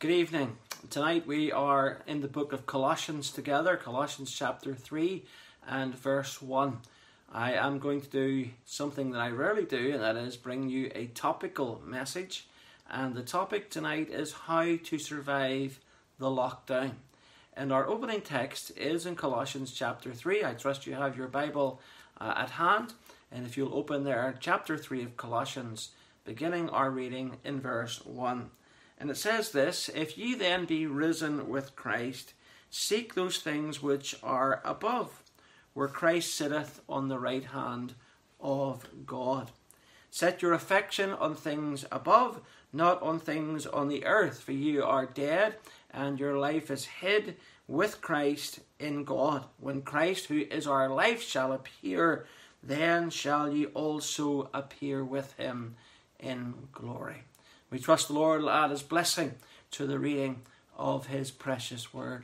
Good evening. Tonight we are in the book of Colossians together, Colossians chapter 3 and verse 1. I am going to do something that I rarely do, and that is bring you a topical message. And the topic tonight is how to survive the lockdown. And our opening text is in Colossians chapter 3. I trust you have your Bible at hand. And if you'll open there, chapter 3 of Colossians, beginning our reading in verse 1. And it says this: If ye then be risen with Christ, seek those things which are above, where Christ sitteth on the right hand of God. Set your affection on things above, not on things on the earth, for ye are dead, and your life is hid with Christ in God. When Christ, who is our life, shall appear, then shall ye also appear with him in glory. We trust the Lord will add his blessing to the reading of his precious word.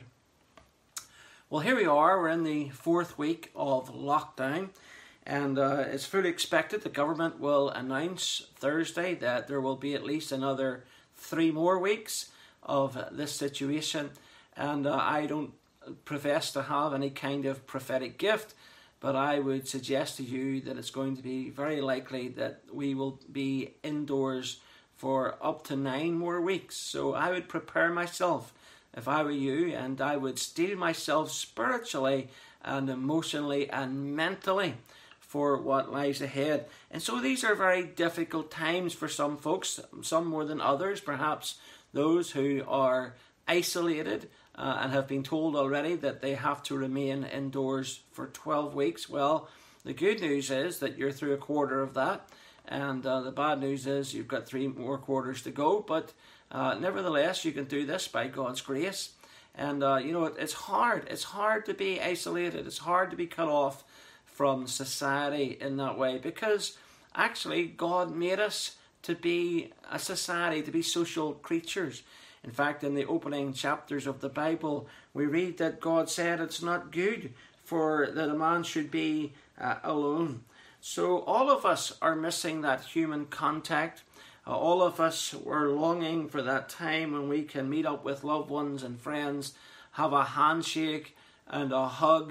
Well, here we are. We're in the fourth week of lockdown, and it's fully expected the government will announce Thursday that there will be at least another 3 more weeks of this situation. And I don't profess to have any kind of prophetic gift, but I would suggest to you that it's going to be very likely that we will be indoors for up to 9 more weeks. So I would prepare myself if I were you, and I would steel myself spiritually and emotionally and mentally for what lies ahead. And so these are very difficult times for some folks, some more than others, perhaps those who are isolated and have been told already that they have to remain indoors for 12 weeks. Well, the good news is that you're through a quarter of that. And the bad news is you've got 3 more quarters to go. But nevertheless, you can do this by God's grace. And, it's hard. It's hard to be isolated. It's hard to be cut off from society in that way. Because actually, God made us to be a society, to be social creatures. In fact, in the opening chapters of the Bible, we read that God said it's not good for that a man should be alone. So all of us are missing that human contact. All of us were longing for that time when we can meet up with loved ones and friends, have a handshake and a hug,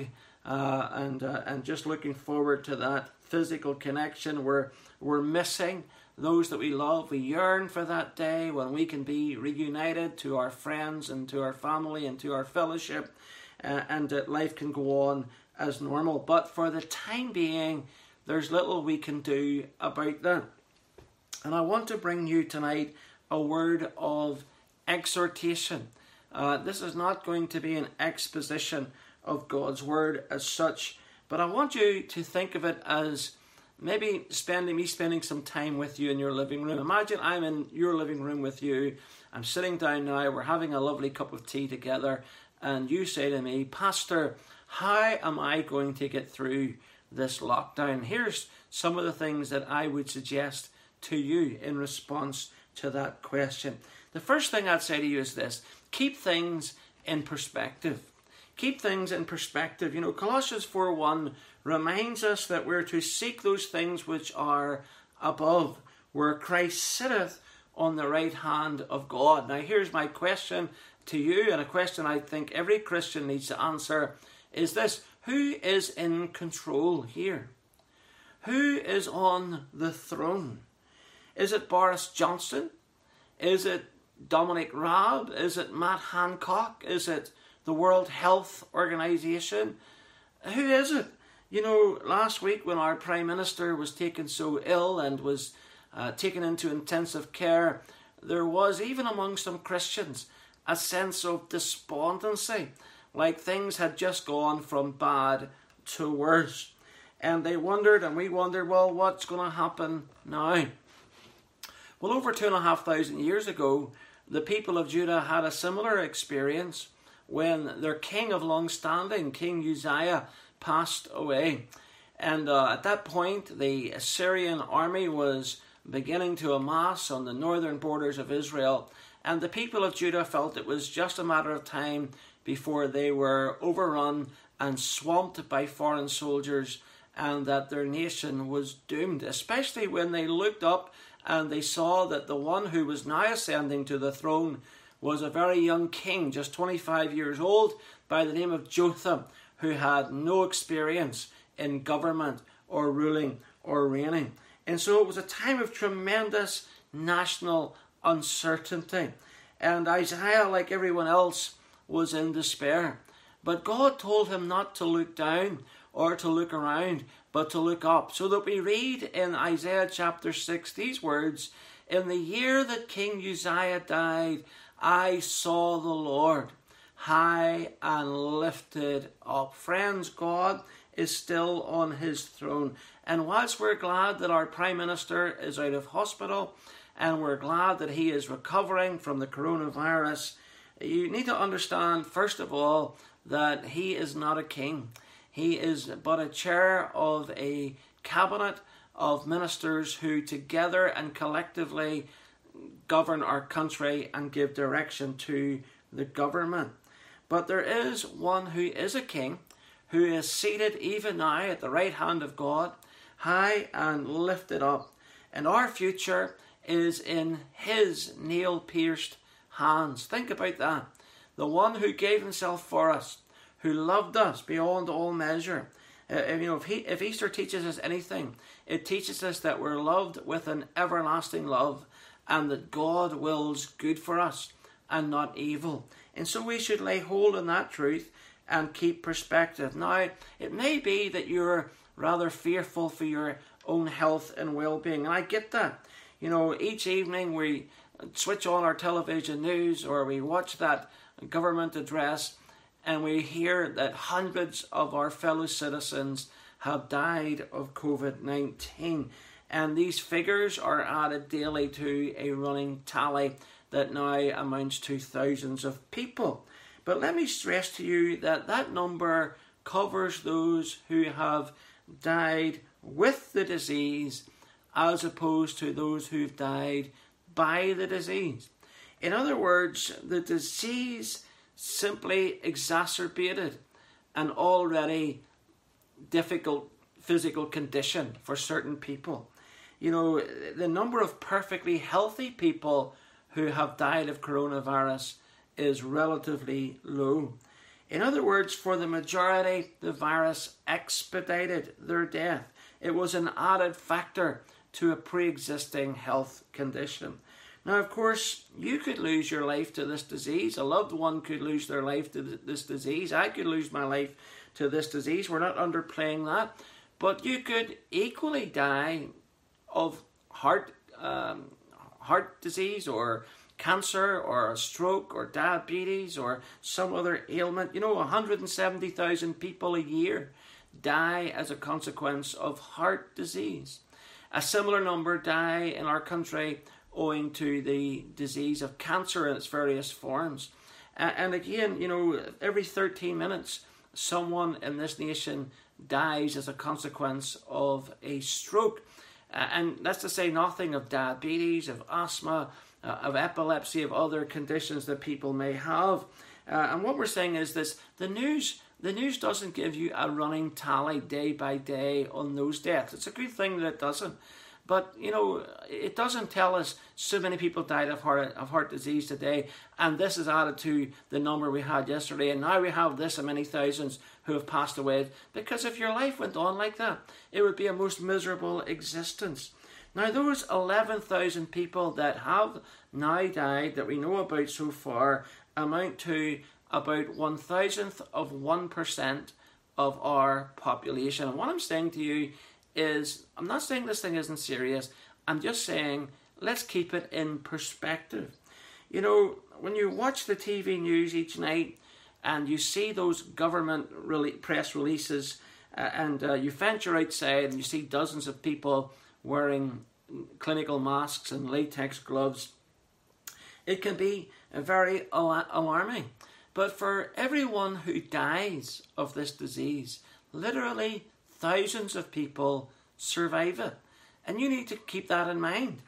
and just looking forward to that physical connection. We're missing those that we love. We yearn for that day when we can be reunited to our friends and to our family and to our fellowship, and that life can go on as normal. But for the time being, there's little we can do about that. And I want to bring you tonight a word of exhortation. This is not going to be an exposition of God's word as such, but I want you to think of it as maybe spending some time with you in your living room. Imagine I'm in your living room with you. I'm sitting down now. We're having a lovely cup of tea together. And you say to me, Pastor, how am I going to get through this lockdown? Here's some of the things that I would suggest to you in response to that question. The first thing I'd say to you is this: keep things in perspective. Keep things in perspective. Colossians 4:1 reminds us that we're to seek those things which are above, where Christ sitteth on the right hand of God. Now here's my question to you, and a question I think every Christian needs to answer, is this: who is in control here? Who is on the throne? Is it Boris Johnson? Is it Dominic Raab? Is it Matt Hancock? Is it the World Health Organization? Who is it? Last week when our Prime Minister was taken so ill and was taken into intensive care, there was, even among some Christians, a sense of despondency, like things had just gone from bad to worse. And they wondered, and we wondered, well, what's going to happen now? Well, over 2,500 years ago, the people of Judah had a similar experience when their king of long standing, King Uzziah, passed away. And at that point, the Assyrian army was beginning to amass on the northern borders of Israel, and the people of Judah felt it was just a matter of time before they were overrun and swamped by foreign soldiers, and that their nation was doomed, especially when they looked up and they saw that the one who was now ascending to the throne was a very young king, just 25 years old, by the name of Jotham, who had no experience in government or ruling or reigning. And so it was a time of tremendous national uncertainty. And Isaiah, like everyone else, was in despair. But God told him not to look down or to look around, but to look up. So that we read in Isaiah chapter 6 these words, "In the year that King Uzziah died, I saw the Lord high and lifted up." Friends, God is still on his throne. And whilst we're glad that our Prime Minister is out of hospital, and we're glad that he is recovering from the coronavirus, you need to understand, first of all, that he is not a king. He is but a chair of a cabinet of ministers who together and collectively govern our country and give direction to the government. But there is one who is a king, who is seated even now at the right hand of God, high and lifted up. And our future is in his nail-pierced hands. Think about that. The one who gave himself for us, who loved us beyond all measure. If Easter teaches us anything, it teaches us that we're loved with an everlasting love, and that God wills good for us and not evil. And so we should lay hold on that truth and keep perspective. Now, it may be that you're rather fearful for your own health and well-being, and I get that. Each evening we switch on our television news or we watch that government address, and we hear that hundreds of our fellow citizens have died of COVID-19. And these figures are added daily to a running tally that now amounts to thousands of people. But let me stress to you that that number covers those who have died with the disease, as opposed to those who've died by the disease. In other words, the disease simply exacerbated an already difficult physical condition for certain people. The number of perfectly healthy people who have died of coronavirus is relatively low. In other words, for the majority, the virus expedited their death. It was an added factor to a pre-existing health condition. Now, of course, you could lose your life to this disease. A loved one could lose their life to this disease. I could lose my life to this disease. We're not underplaying that. But you could equally die of heart disease or cancer or a stroke or diabetes or some other ailment. 170,000 people a year die as a consequence of heart disease. A similar number die in our country owing to the disease of cancer in its various forms. And again, every 13 minutes, someone in this nation dies as a consequence of a stroke. And that's to say nothing of diabetes, of asthma, of epilepsy, of other conditions that people may have. And what we're saying is this: the news doesn't give you a running tally day by day on those deaths. It's a good thing that it doesn't. But, it doesn't tell us so many people died of heart disease today, and this is added to the number we had yesterday, and now we have this many thousands who have passed away. Because if your life went on like that, it would be a most miserable existence. Now, those 11,000 people that have now died that we know about so far amount to about 1,000% of our population. And what I'm saying to you is, I'm not saying this thing isn't serious. I'm just saying, let's keep it in perspective. When you watch the TV news each night and you see those government press releases and you venture outside and you see dozens of people wearing clinical masks and latex gloves, it can be very alarming. But for everyone who dies of this disease, literally thousands of people survive it. And you need to keep that in mind.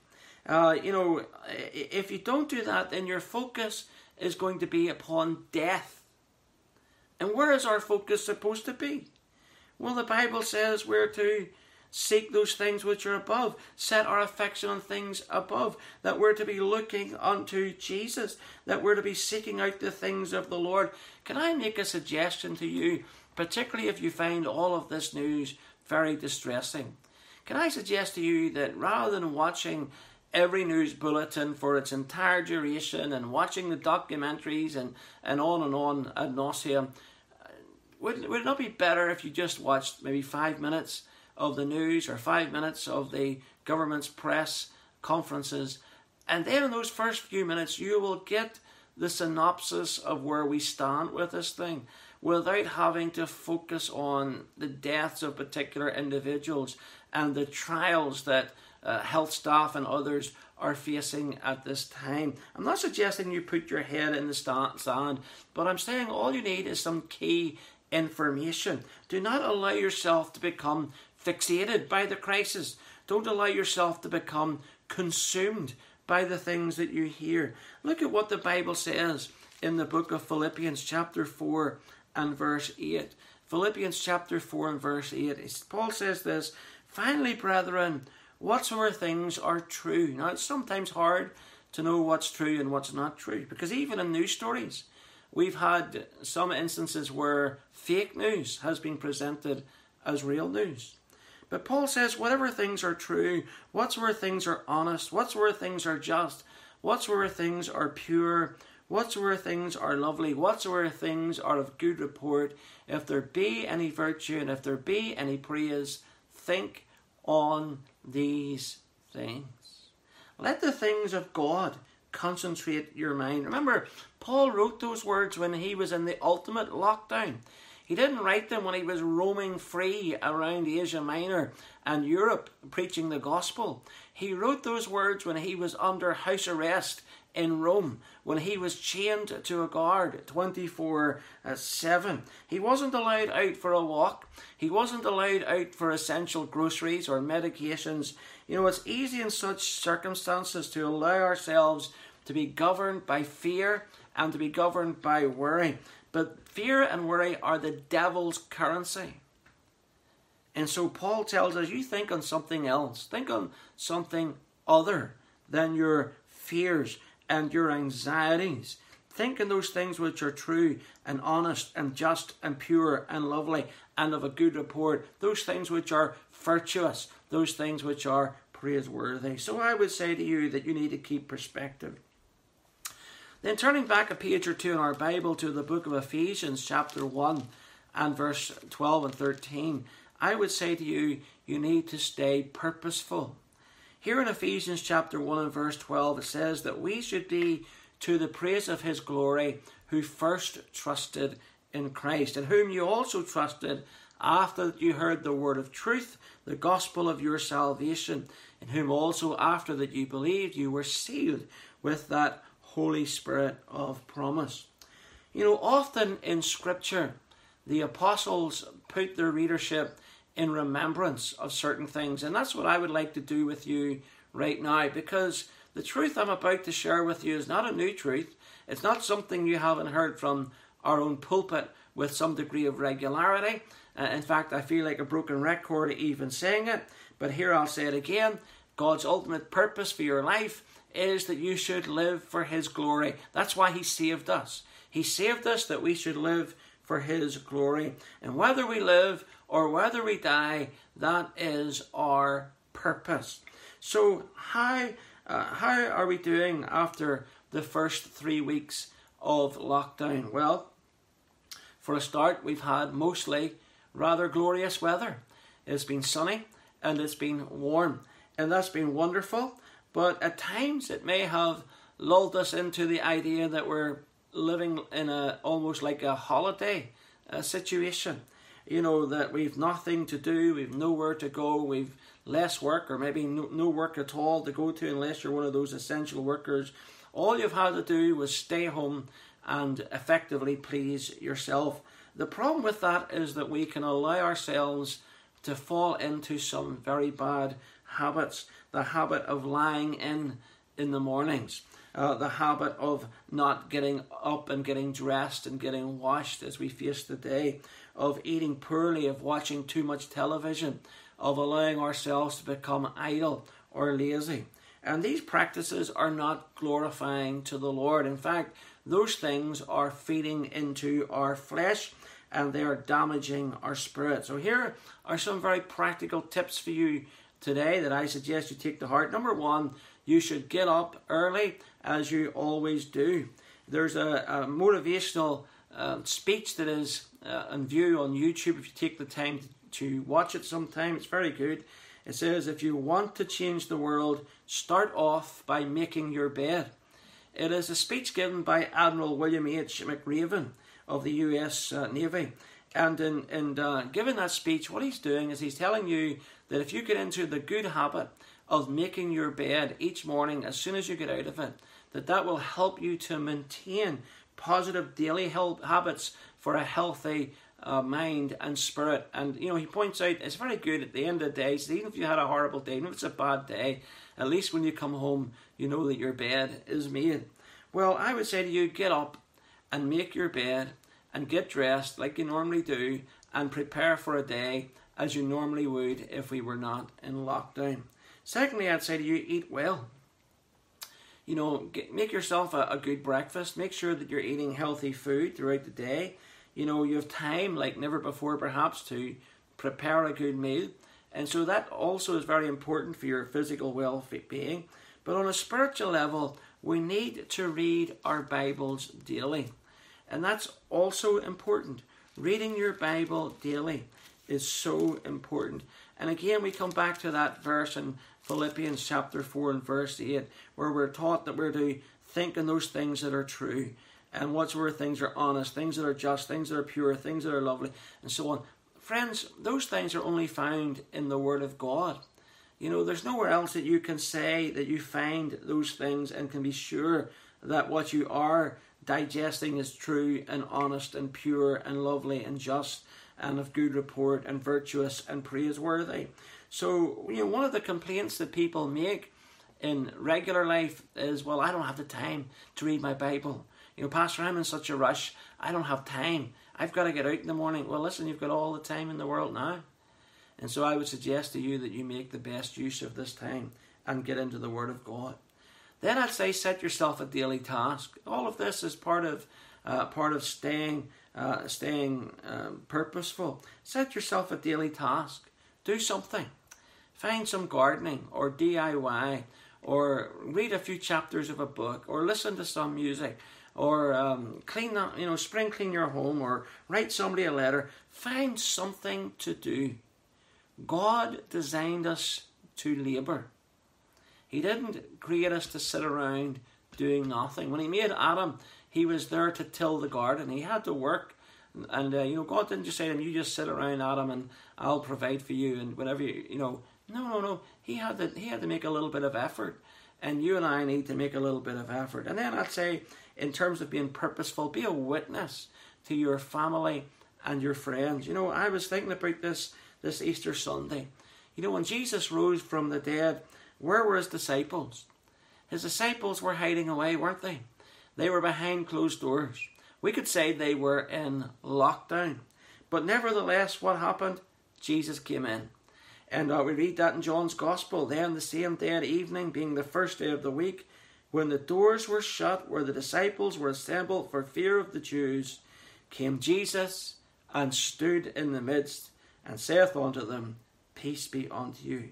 If you don't do that, then your focus is going to be upon death. And where is our focus supposed to be? Well, the Bible says we're to Seek those things which are above. Set our affection on things above. That we're to be looking unto Jesus. That we're to be seeking out the things of the Lord. Can I make a suggestion to you, particularly if you find all of this news very distressing? Can I suggest to you that rather than watching every news bulletin for its entire duration and watching the documentaries and on ad nauseum, would it not be better if you just watched maybe 5 minutes of the news or 5 minutes of the government's press conferences, and then in those first few minutes you will get the synopsis of where we stand with this thing without having to focus on the deaths of particular individuals and the trials that health staff and others are facing at this time. I'm not suggesting you put your head in the sand, but I'm saying all you need is some key information. Do not allow yourself to become fixated by the crisis. Don't allow yourself to become consumed by the things that you hear. Look at what the Bible says in the book of Philippians chapter 4 and verse 8. Philippians chapter 4 and verse 8. Paul says this, "Finally, brethren, whatsoever things are true." Now, it's sometimes hard to know what's true and what's not true, because even in news stories, we've had some instances where fake news has been presented as real news. But Paul says, whatever things are true, whatsoever things are honest, whatsoever things are just, whatsoever things are pure, whatsoever things are lovely, whatsoever things are of good report, if there be any virtue and if there be any praise, think on these things. Let the things of God concentrate your mind. Remember, Paul wrote those words when he was in the ultimate lockdown. He didn't write them when he was roaming free around Asia Minor and Europe preaching the gospel. He wrote those words when he was under house arrest in Rome, when he was chained to a guard 24/7. He wasn't allowed out for a walk. He wasn't allowed out for essential groceries or medications. You know, it's easy in such circumstances to allow ourselves to be governed by fear and to be governed by worry. But fear and worry are the devil's currency. And so Paul tells us, you think on something else. Think on something other than your fears and your anxieties. Think on those things which are true and honest and just and pure and lovely and of a good report. Those things which are virtuous. Those things which are praiseworthy. So I would say to you that you need to keep perspective. Then turning back a page or two in our Bible to the book of Ephesians chapter 1 and verse 12 and 13, I would say to you, you need to stay purposeful. Here in Ephesians chapter 1 and verse 12, it says that we should be to the praise of his glory who first trusted in Christ, in whom you also trusted after you heard the word of truth, the gospel of your salvation, in whom also after that you believed, you were sealed with that Holy Spirit of promise. You know, often in Scripture, the apostles put their readership in remembrance of certain things. And that's what I would like to do with you right now, because the truth I'm about to share with you is not a new truth. It's not something you haven't heard from our own pulpit with some degree of regularity. In fact, I feel like a broken record even saying it. But here I'll say it again. God's ultimate purpose for your life is that you should live for his glory. That's why he saved us. He saved us that we should live for his glory. And whether we live or whether we die, that is our purpose. So how are we doing after the first 3 weeks of lockdown? Well, for a start, we've had mostly rather glorious weather. It's been sunny and it's been warm, and that's been wonderful. But at times it may have lulled us into the idea that we're living in almost like a holiday situation. You know, that we've nothing to do, we've nowhere to go, we've less work, or maybe no work at all to go to unless you're one of those essential workers. All you've had to do was stay home and effectively please yourself. The problem with that is that we can allow ourselves to fall into some very bad habits. The habit of lying in the mornings. The habit of not getting up and getting dressed and getting washed as we face the day. Of eating poorly, of watching too much television, of allowing ourselves to become idle or lazy. And these practices are not glorifying to the Lord. In fact, those things are feeding into our flesh and they are damaging our spirit. So here are some very practical tips for you today that I suggest you take to heart. Number one, you should get up early as you always do. There's a motivational speech that is on view on YouTube if you take the time to watch it sometime. It's very good. It says, if you want to change the world, start off by making your bed. It is a speech given by Admiral William H. McRaven of the US Navy. And in giving that speech, what he's doing is he's telling you that if you get into the good habit of making your bed each morning as soon as you get out of it, that will help you to maintain positive daily habits for a healthy mind and spirit. And he points out it's very good at the end of the day. So even if you had a horrible day, even if it's a bad day, at least when you come home, you know that your bed is made. Well, I would say to you, get up and make your bed and get dressed like you normally do and prepare for a day as you normally would if we were not in lockdown. Secondly, I'd say to you, eat well. Make yourself a good breakfast. Make sure that you're eating healthy food throughout the day. You have time like never before perhaps to prepare a good meal. And so that also is very important for your physical well-being. But on a spiritual level, we need to read our Bibles daily. And that's also important. Reading your Bible daily is so important. And again, we come back to that verse in Philippians chapter 4 and verse 8, where we're taught that we're to think on those things that are true, and whatsoever things are honest, things that are just, things that are pure, things that are lovely, and so on. Friends, those things are only found in the Word of God. There's nowhere else that you can say that you find those things and can be sure that what you are digesting is true and honest and pure and lovely and just and of good report and virtuous and praiseworthy. So, one of the complaints that people make in regular life is, well, I don't have the time to read my Bible. Pastor, I'm in such a rush. I don't have time. I've got to get out in the morning. Well, listen, you've got all the time in the world now. And so I would suggest to you that you make the best use of this time and get into the Word of God. Then I'd say set yourself a daily task. All of this is part of staying purposeful. Set yourself a daily task. Do something. Find some gardening or DIY, or read a few chapters of a book, or listen to some music, or spring clean your home, or write somebody a letter. Find something to do. God designed us to labour. He didn't create us to sit around doing nothing. When he made Adam, he was there to till the garden. He had to work. And, God didn't just say to him, you just sit around, Adam, and I'll provide for you. And whatever, No. He had to make a little bit of effort. And you and I need to make a little bit of effort. And then I'd say, in terms of being purposeful, be a witness to your family and your friends. I was thinking about this Easter Sunday. When Jesus rose from the dead, where were his disciples? His disciples were hiding away, weren't they? They were behind closed doors. We could say they were in lockdown. But nevertheless, what happened? Jesus came in. And we read that in John's Gospel. Then the same day at evening, being the first day of the week, when the doors were shut, where the disciples were assembled for fear of the Jews, came Jesus and stood in the midst, and saith unto them, Peace be unto you.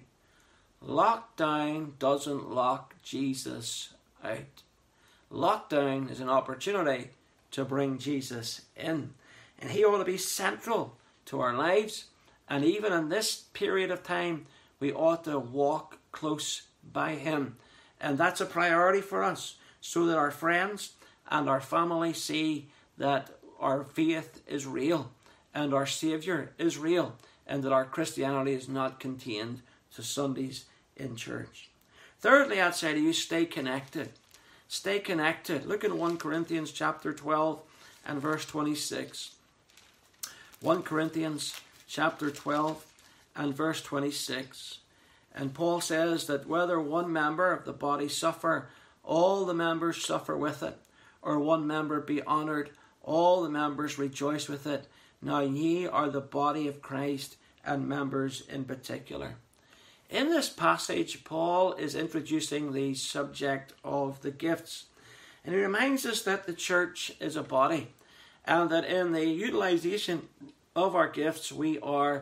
Lockdown doesn't lock Jesus out. Lockdown is an opportunity to bring Jesus in. And he ought to be central to our lives. And even in this period of time, we ought to walk close by him. And that's a priority for us, so that our friends and our family see that our faith is real and our Saviour is real, and that our Christianity is not contained to Sundays in church. Thirdly, I'd say to you, stay connected. Stay connected. Look in 1 Corinthians chapter 12 and verse 26. 1 Corinthians chapter 12 and verse 26. And Paul says that whether one member of the body suffer, all the members suffer with it, or one member be honoured, all the members rejoice with it. Now ye are the body of Christ, and members in particular. In this passage, Paul is introducing the subject of the gifts. And he reminds us that the church is a body, and that in the utilization of our gifts, we are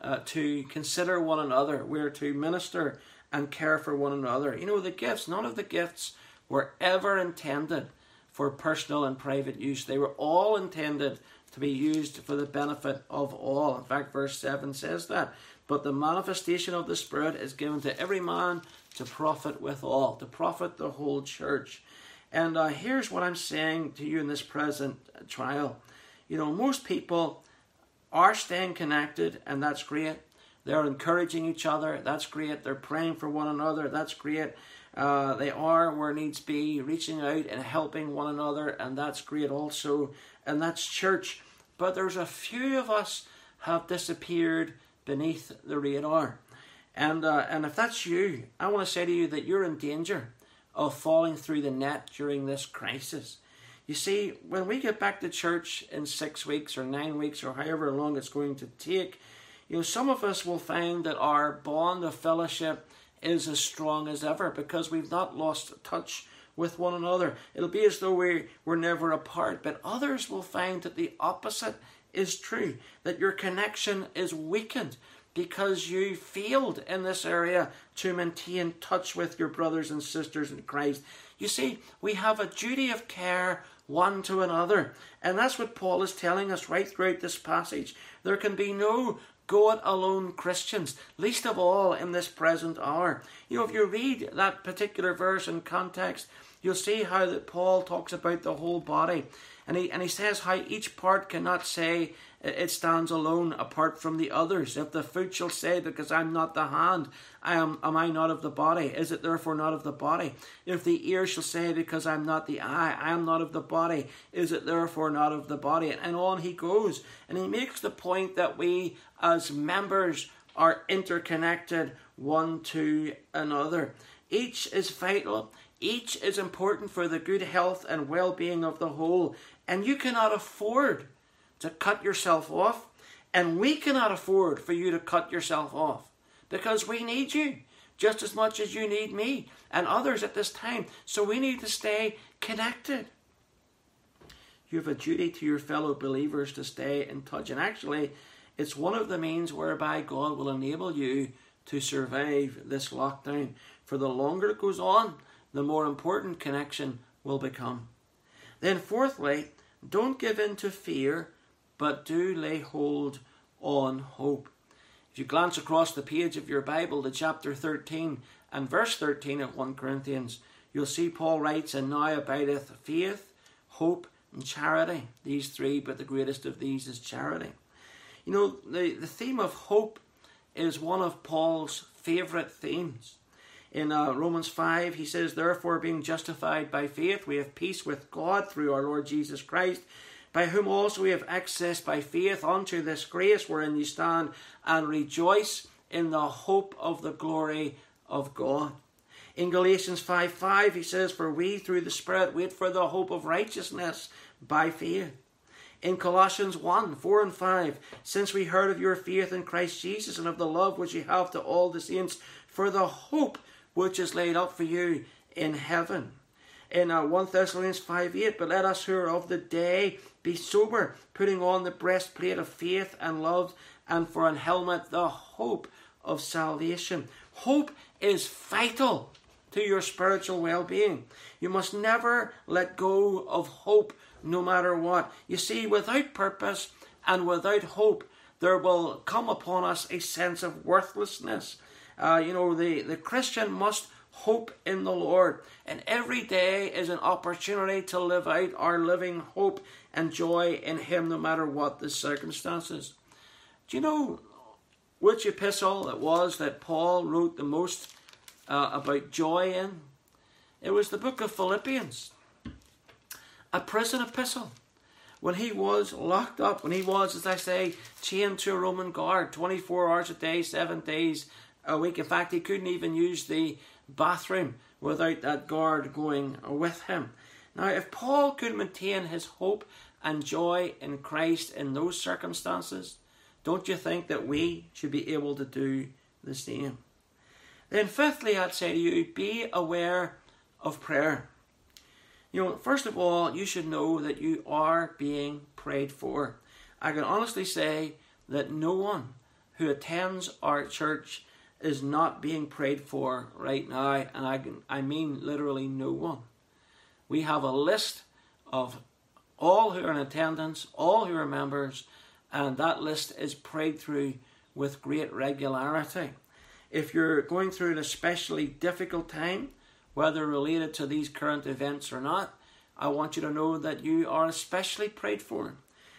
to consider one another. We're to minister and care for one another. You know, the gifts, none of the gifts were ever intended for personal and private use. They were all intended to be used for the benefit of all. In fact, verse 7 says that. But the manifestation of the Spirit is given to every man to profit withal, to profit the whole church. And here's what I'm saying to you in this present trial. You know, most people are staying connected, and that's great. They're encouraging each other. That's great. They're praying for one another. That's great. They are, where needs be, reaching out and helping one another, and that's great also. And that's church. But there's a few of us have disappeared beneath the radar. And if that's you, I want to say to you that you're in danger of falling through the net during this crisis. You see, when we get back to church in 6 weeks or 9 weeks or however long it's going to take, you know, some of us will find that our bond of fellowship is as strong as ever because we've not lost touch with one another. It'll be as though we're never apart. But others will find that the opposite is true, that your connection is weakened because you failed in this area to maintain touch with your brothers and sisters in Christ. You see, we have a duty of care one to another. And that's what Paul is telling us right throughout this passage. There can be no go-it-alone Christians, least of all in this present hour. You know, if you read that particular verse in context, you'll see how that Paul talks about the whole body. And he says how each part cannot say it stands alone apart from the others. If the foot shall say, because I'm not the hand, am I not of the body? Is it therefore not of the body? If the ear shall say, because I'm not the eye, I am not of the body, is it therefore not of the body? And on he goes. And he makes the point that we as members are interconnected one to another. Each is vital. Each is important for the good health and well-being of the whole. And you cannot afford to cut yourself off. And we cannot afford for you to cut yourself off. Because we need you just as much as you need me and others at this time. So we need to stay connected. You have a duty to your fellow believers to stay in touch. And actually, it's one of the means whereby God will enable you to survive this lockdown. For the longer it goes on, the more important connection will become. Then fourthly, don't give in to fear, but do lay hold on hope. If you glance across the page of your Bible to chapter 13 and verse 13 of 1 Corinthians, you'll see Paul writes, and now abideth faith, hope, and charity. These three, but the greatest of these is charity. You know, the theme of hope is one of Paul's favourite themes. In Romans 5, he says, therefore, being justified by faith, we have peace with God through our Lord Jesus Christ, by whom also we have access by faith unto this grace wherein you stand, and rejoice in the hope of the glory of God. In Galatians 5:5, he says, for we through the Spirit wait for the hope of righteousness by faith. In Colossians 1:4 and 5, since we heard of your faith in Christ Jesus and of the love which you have to all the saints, for the hope which is laid up for you in heaven. In 1 Thessalonians 5:8, but let us who are of the day be sober, putting on the breastplate of faith and love, and for an helmet the hope of salvation. Hope is vital to your spiritual well-being. You must never let go of hope, no matter what. You see, without purpose and without hope, there will come upon us a sense of worthlessness. The Christian must hope in the Lord. And every day is an opportunity to live out our living hope and joy in Him, no matter what the circumstances. Do you know which epistle it was that Paul wrote the most about joy in? It was the book of Philippians. A prison epistle. When he was locked up, when he was, as I say, chained to a Roman guard 24 hours a day, 7 days a week. In fact, he couldn't even use the bathroom without that guard going with him. Now, if Paul could maintain his hope and joy in Christ in those circumstances, don't you think that we should be able to do the same? Then fifthly, I'd say to you, be aware of prayer. First of all, you should know that you are being prayed for. I can honestly say that no one who attends our church is not being prayed for right now, and I mean literally no one. We have a list of all who are in attendance, all who are members, and that list is prayed through with great regularity. If you're going through an especially difficult time, whether related to these current events or not, I want you to know that you are especially prayed for.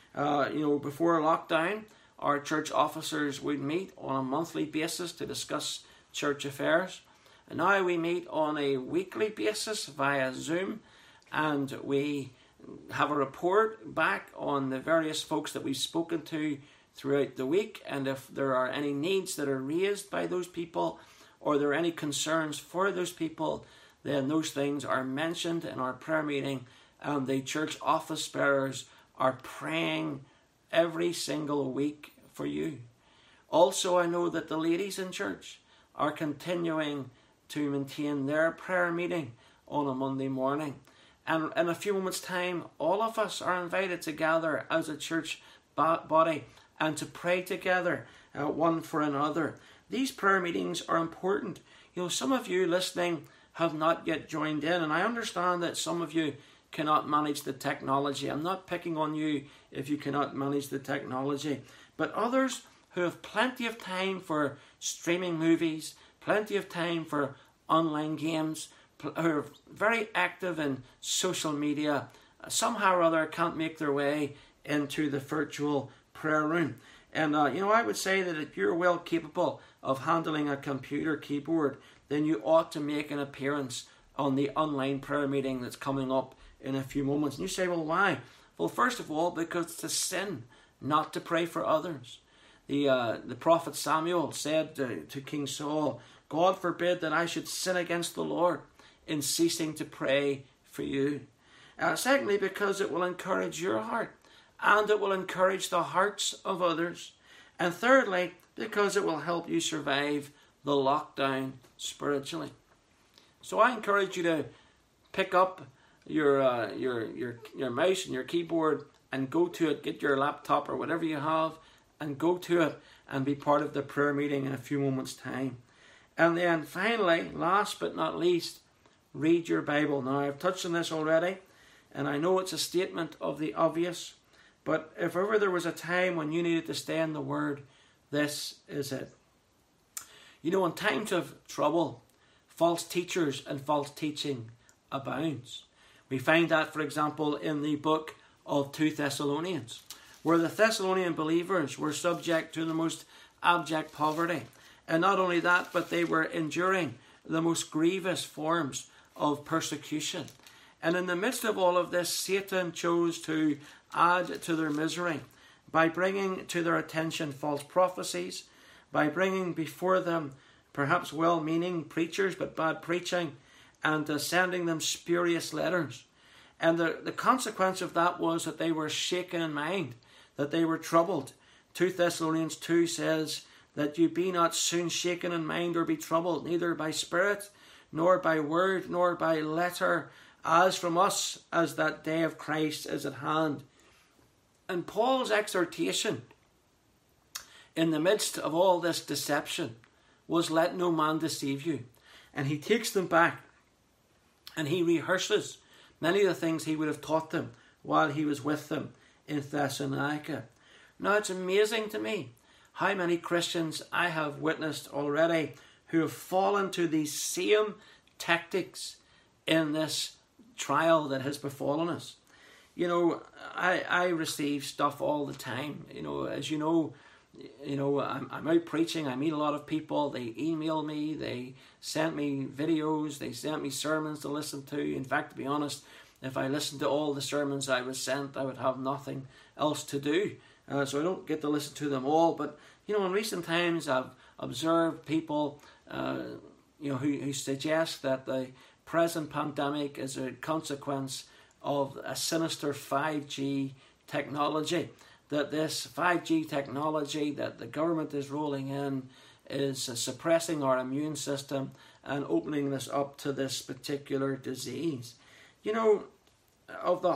Before lockdown, our church officers would meet on a monthly basis to discuss church affairs. And now we meet on a weekly basis via Zoom, and we have a report back on the various folks that we've spoken to throughout the week, and if there are any needs that are raised by those people, or there are any concerns for those people, then those things are mentioned in our prayer meeting, and the church office bearers are praying every single week for you. Also, I know that the ladies in church are continuing to maintain their prayer meeting on a Monday morning. And in a few moments' time, all of us are invited to gather as a church body and to pray together one for another. These prayer meetings are important. Some of you listening have not yet joined in, and I understand that some of you cannot manage the technology. I'm not picking on you if you cannot manage the technology. But others who have plenty of time for streaming movies, plenty of time for online games, who are very active in social media, somehow or other can't make their way into the virtual prayer room. And I would say that if you're well capable of handling a computer keyboard, then you ought to make an appearance on the online prayer meeting that's coming up in a few moments. And you say, well, why? Well, first of all, because it's a sin not to pray for others. The prophet Samuel said to King Saul, God forbid that I should sin against the Lord in ceasing to pray for you. Secondly, because it will encourage your heart, and it will encourage the hearts of others. And thirdly, because it will help you survive the lockdown spiritually. So I encourage you to pick up your mouse and your keyboard and go to it, get your laptop or whatever you have, and go to it and be part of the prayer meeting in a few moments' time. And then finally, last but not least, read your Bible. Now, I've touched on this already, and I know it's a statement of the obvious, but if ever there was a time when you needed to stay in the Word, this is it. In times of trouble, false teachers and false teaching abounds. We find that, for example, in the book of 2 Thessalonians, where the Thessalonian believers were subject to the most abject poverty. And not only that, but they were enduring the most grievous forms of persecution. And in the midst of all of this, Satan chose to add to their misery by bringing to their attention false prophecies, by bringing before them perhaps well-meaning preachers but bad preaching, and sending them spurious letters. And the consequence of that was that they were shaken in mind, that they were troubled. 2 Thessalonians 2 says that you be not soon shaken in mind or be troubled, neither by spirit, nor by word, nor by letter, as from us, as that day of Christ is at hand. And Paul's exhortation in the midst of all this deception was, let no man deceive you. And he takes them back and he rehearses many of the things he would have taught them while he was with them in Thessalonica. Now, it's amazing to me how many Christians I have witnessed already who have fallen to these same tactics in this trial that has befallen us. I receive stuff all the time. As you know, I'm out preaching. I meet a lot of people. They email me. They send me videos. They send me sermons to listen to. In fact, to be honest, if I listened to all the sermons I was sent, I would have nothing else to do. So I don't get to listen to them all. But, in recent times, I've observed people, who suggest that the present pandemic is a consequence of a sinister 5G technology. that this 5G technology that the government is rolling in is suppressing our immune system and opening us up to this particular disease. You know, of the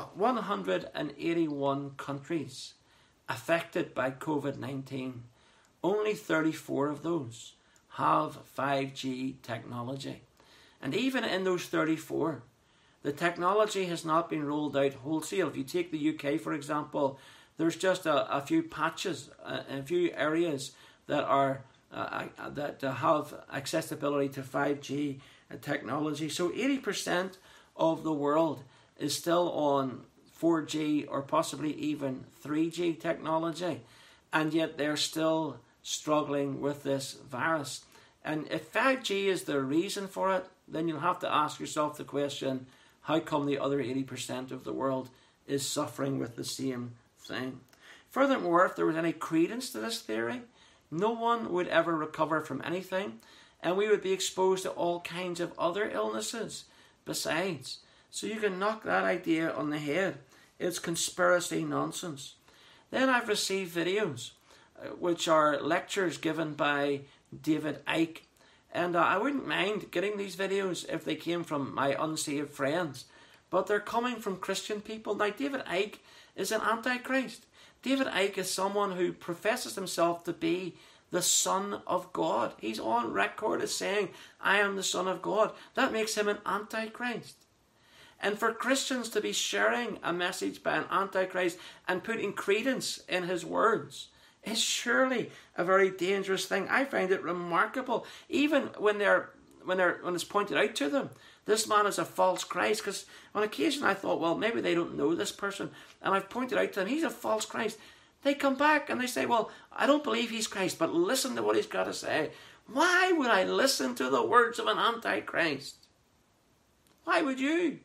181 countries affected by COVID-19, only 34 of those have 5G technology. And even in those 34, the technology has not been rolled out wholesale. If you take the UK, for example, there's just a few patches, a few areas that are that have accessibility to 5G technology. So 80% of the world is still on 4G or possibly even 3G technology, and yet they're still struggling with this virus. And if 5G is the reason for it, then you'll have to ask yourself the question, how come the other 80% of the world is suffering with the same thing? Furthermore, if there was any credence to this theory, no one would ever recover from anything, and we would be exposed to all kinds of other illnesses besides. So you can knock that idea on the head. It's conspiracy nonsense. Then I've received videos, which are lectures given by David Icke. And I wouldn't mind getting these videos if they came from my unsaved friends. But they're coming from Christian people. Now, David Icke is an antichrist. David Icke is someone who professes himself to be the Son of God. He's on record as saying, I am the Son of God. That makes him an antichrist. And for Christians to be sharing a message by an antichrist and putting credence in his words is surely a very dangerous thing. I find it remarkable, even when it's pointed out to them, this man is a false Christ. Because on occasion I thought, well, maybe they don't know this person, and I've pointed out to them, he's a false Christ. They come back and they say, well, I don't believe he's Christ, but listen to what he's got to say. Why would I listen to the words of an antichrist? Why would you?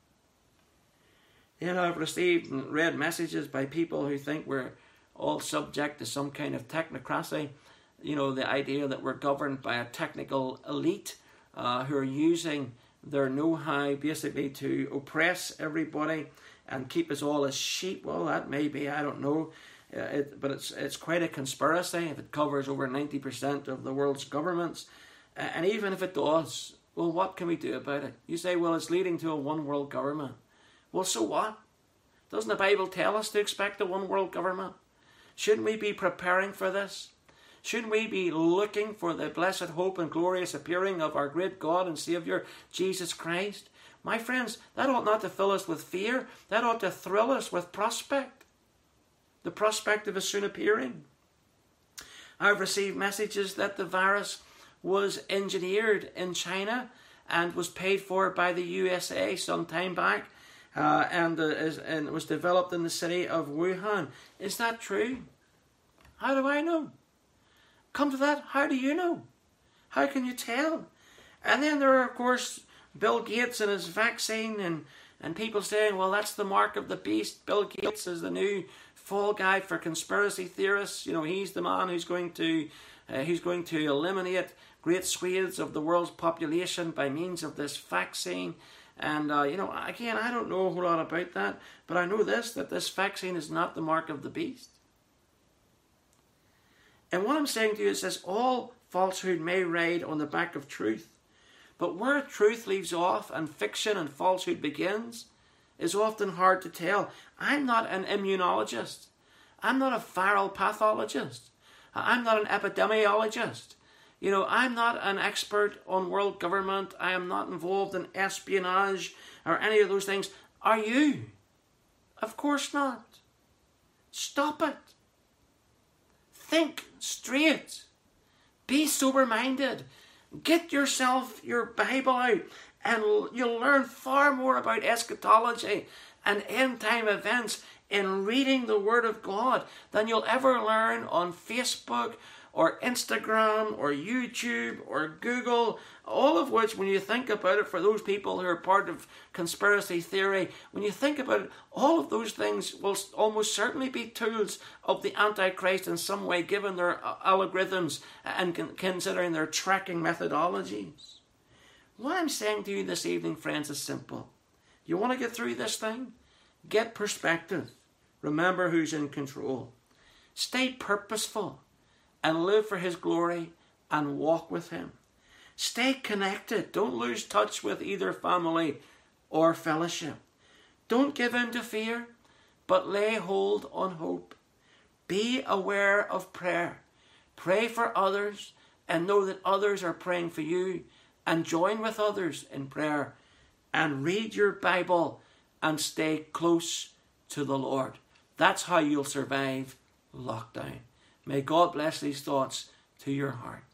You know, I've received and read messages by people who think we're all subject to some kind of technocracy. You know, the idea that we're governed by a technical elite who are using their know-how basically to oppress everybody and keep us all as sheep. Well, that may be, I don't know. But it's quite a conspiracy if it covers over 90% of the world's governments. And even if it does, well, what can we do about it? You say, well, it's leading to a one-world government. Well, so what? Doesn't the Bible tell us to expect a one-world government? Shouldn't we be preparing for this? Shouldn't we be looking for the blessed hope and glorious appearing of our great God and Saviour, Jesus Christ? My friends, that ought not to fill us with fear. That ought to thrill us with prospect. The prospect of His soon appearing. I've received messages that the virus was engineered in China and was paid for by the USA some time back. And it was developed in the city of Wuhan. Is that true? How do I know? Come to that, how do you know? How can you tell? And then there are, of course, Bill Gates and his vaccine, and people saying, well, that's the mark of the beast. Bill Gates is the new fall guy for conspiracy theorists. You know, he's the man who's going to eliminate great swathes of the world's population by means of this vaccine. And, you know, again, I don't know a whole lot about that, but I know that this vaccine is not the mark of the beast. And what I'm saying to you is this, all falsehood may ride on the back of truth, but where truth leaves off and fiction and falsehood begins is often hard to tell. I'm not an immunologist. I'm not a viral pathologist. I'm not an epidemiologist. You know, I'm not an expert on world government. I am not involved in espionage or any of those things. Are you? Of course not. Stop it. Think straight. Be sober-minded. Get yourself your Bible out and you'll learn far more about eschatology and end-time events in reading the Word of God than you'll ever learn on Facebook or Instagram or YouTube or Google, all of which, when you think about it, for those people who are part of conspiracy theory, when you think about it, all of those things will almost certainly be tools of the Antichrist in some way, given their algorithms and considering their tracking methodologies. What I'm saying to you this evening, friends, is simple. You want to get through this thing? Get perspective. Remember who's in control. Stay purposeful and live for his glory and walk with him. Stay connected. Don't lose touch with either family or fellowship. Don't give in to fear, but lay hold on hope. Be aware of prayer. Pray for others and know that others are praying for you, and join with others in prayer, and read your Bible and stay close to the Lord. That's how you'll survive lockdown. May God bless these thoughts to your heart.